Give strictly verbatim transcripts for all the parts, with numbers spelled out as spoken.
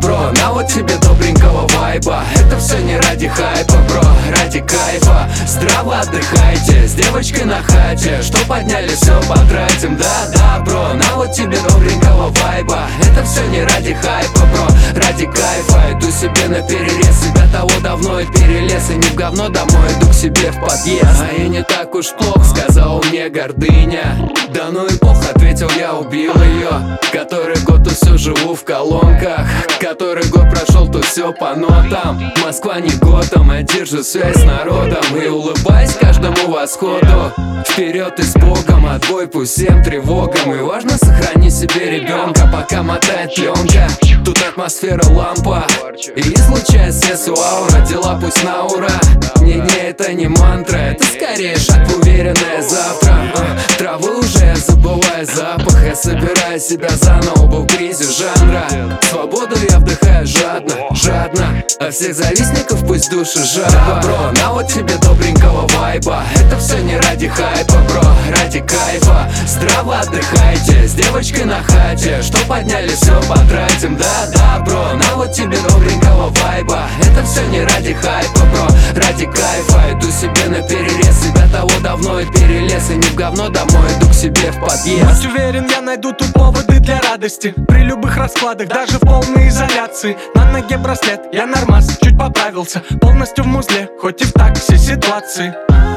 бро, на вот тебе добренького вайба. Это все не ради хайпа, бро, ради кайфа. Здраво отдыхайте, с девочкой на хате. Что подняли, все потратим, да-да, бро, на вот тебе добренького вайба. Это все не ради хайпа, бро, ради кайфа. Иду себе на перерез, себя того давно и перелез. И не в говно домой, иду к себе в подъезд. А и не так уж плохо, сказал мне гордыня. Да ну и плохо, ответил я, убил ее. Который год, то все живу в колонках. Который год прошел, то все по нотам. Москва не Готэм, я держу связь с народом. И улыбаюсь каждому восходу. Вперед и с Богом, отбой по всем тревогам. И важно сохранить себе ребенка, пока мотает пленка. Тут атмосфера лампа и излучает сенсу аура. Дела пусть на ура. Не-не, это не мантра, это скорее шаг в уверенное завтра. а, Травы уже я забываю запах. Я собираю себя заново, был кризис жанра. Свободу я вдыхаю жадно, жадно. А всех завистников пусть души жаба. Бро, на вот тебе добренького вайба. Это все не ради хайпа, бро, ради кайфа. Здраво отдыхайте, с девочкой на хате. Что подняли, все потратим, да-да, бро, на вот тебе добренького вайба. Это все не ради хайпа, бро, ради кайфа. Иду себе на перерез, себя того давно и перелез. И не в говно домой, иду к себе в подъезд. Будь уверен, я найду тут поводы для радости. При любых раскладах, даже в полной изоляции. На ноге браслет, я нормас, чуть поправился. Полностью в музле, хоть и в так все ситуации.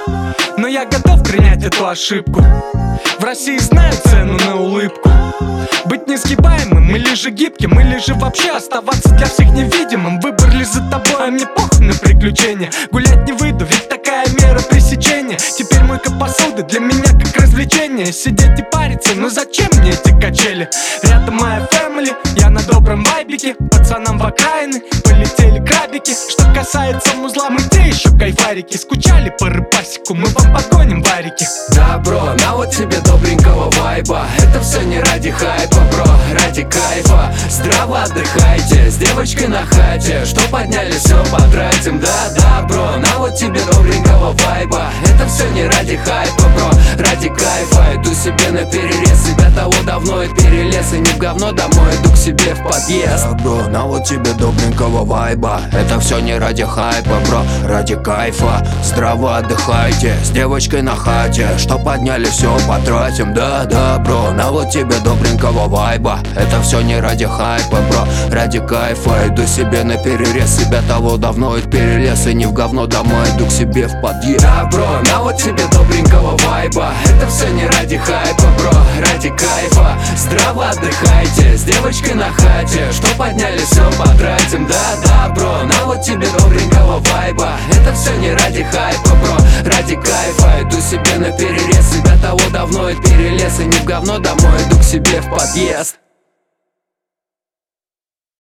Но я готов принять эту ошибку. В России знают цену на улыбку. Быть несгибаемым или же гибким, или же вообще оставаться для всех невидимым. Выбор лишь за тобой, а мне похуй на приключения. Гулять не выйду, ведь такая мера пресечения. Теперь мойка посуды для меня как развлечение. Сидеть и париться, ну зачем мне эти качели? Рядом моя фэмили, я на добром вайбике. Пацанам в окраины полетели крабики. Что касается музла, мы те еще кайфарики. Скучали по рыбасику, мы вам погоним варики. Да, бро, на вот тебе добренького вайба. Это все не ради хайпа, бро, ради кайфа. Здраво отдыхайте, с девочкой на хате. Что подняли, все потратим, да-да, бро, на вот тебе добренького вайба. Это все не ради хайпа, бро, ради кайфа. Иду себе на перерез, себя того давно и перелез. И не в говно домой, иду к себе в подъезд. Да, бро, на вот тебе добренького вайба. Это все не ради хайпа, бро, ради кайфа. Здраво отдыхайте, с девочкой на хате. Что подняли, все потратим, да-да, бро, на вот тебе добренького вайба. Это все не ради хайпа, бро, ради кайфа. Иду себе на перерез, себя того давно и перелез. И не в говно домой, иду к себе в подъезд. Да, бро, на вот тебе добренького вайба. Это все не ради хайпа, бро, ради кайфа. Здраво отдыхайте, с девочкой на хате. Что подняли, все потратим, да-да, бро, на вот тебе добренького вайба. Это все не ради хайпа, бро, ради кайфа. Иду себе на перерез, себя того давно и перелез. И не в говно домой, иду к себе в подъезд.